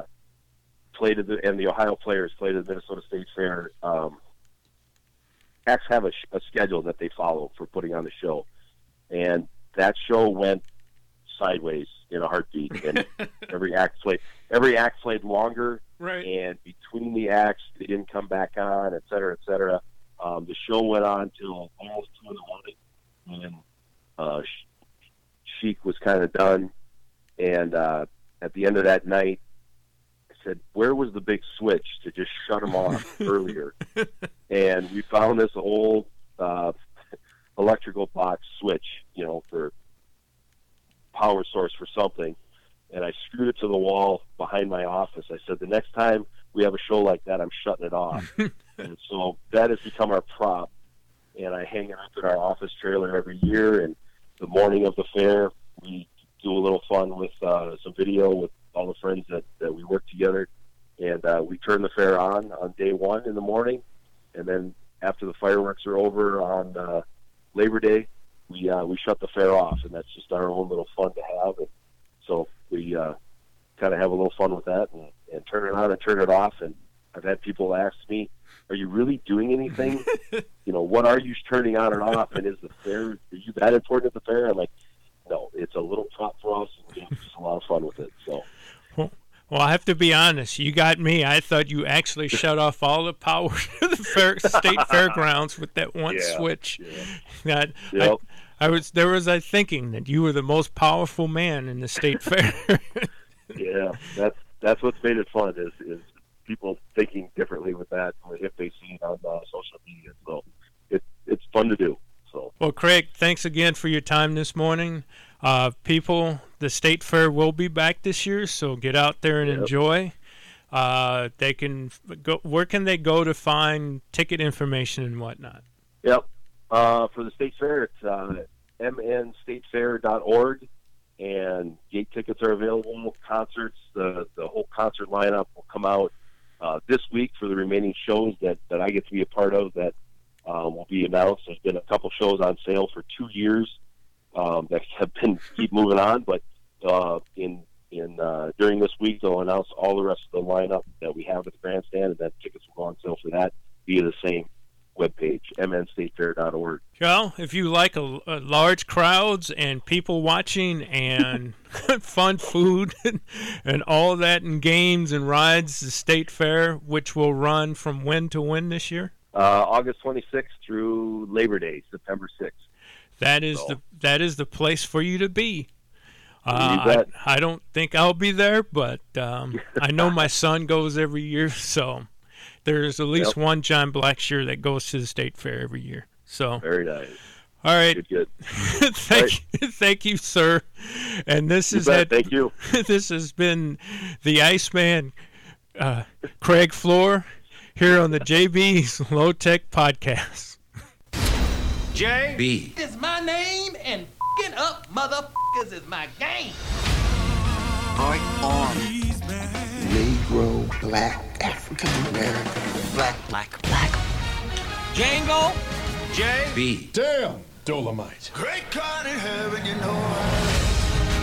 the Ohio players played at the Minnesota State Fair. Acts have a schedule that they follow for putting on the show, and that show went sideways in a heartbeat. And every act played longer, right? And between the acts, they didn't come back on, et cetera, et cetera. The show went on till almost 2 in the morning, and Sheik was kind of done. And at the end of that night, I said, "Where was the big switch to just shut him off earlier?" And we found this old electrical box switch, for power source for something, and I screwed it to the wall behind my office. I said, "The next time we have a show like that, I'm shutting it off." And so that has become our prop, and I hang it up in our office trailer every year. And the morning of the fair, we do a little fun with some video with all the friends that we work together, and we turn the fair on day one in the morning, and then after the fireworks are over on Labor Day, we shut the fair off, and that's just our own little fun to have. And so we kind of have a little fun with that, and turn it on and turn it off. And I've had people ask me, "Are you really doing anything? What are you turning on and off? And is the fair, are you that important at the fair?" I'm like, "No, it's a little prop for us, and we have just a lot of fun with it." So. Well, I have to be honest. You got me. I thought you actually shut off all the power to the state fairgrounds with that one switch. Yeah. That I was thinking that you were the most powerful man in the state fair. Yeah, that's what's made it fun is people thinking differently with that if they see it on social media. So it's fun to do. So. Well, Craig, thanks again for your time this morning. People, the state fair will be back this year, so get out there and enjoy. They can go. Where can they go to find ticket information and whatnot? Yep. For the state fair, it's mnstatefair.org, and gate tickets are available. Concerts, the whole concert lineup will come out this week for the remaining shows that I get to be a part of. That will be announced. There's been a couple shows on sale for 2 years. That have keep moving on, but during this week they'll announce all the rest of the lineup that we have at the grandstand, and then tickets will go on sale for that via the same webpage, mnstatefair.org. Well, if you like a large crowds and people watching and fun food and all that, and games and rides, the state fair, which will run from when to when this year? August 26th through Labor Day, September 6th. That is the place for you to be. I don't think I'll be there, but I know my son goes every year, so there's at least one John Blackshear that goes to the state fair every year. So very nice. All right. Good. Thank you, sir. And thank you. This has been the Iceman, Craig Floor, here on the JB's Low Tech Podcast. JB is my name, and f***ing up motherfuckers is my game. Art on. Negro, black, African American, black. Django, JB. Damn, Dolomite. Great God in heaven, you know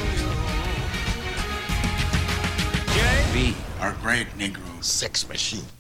JB. Our great Negro sex machine.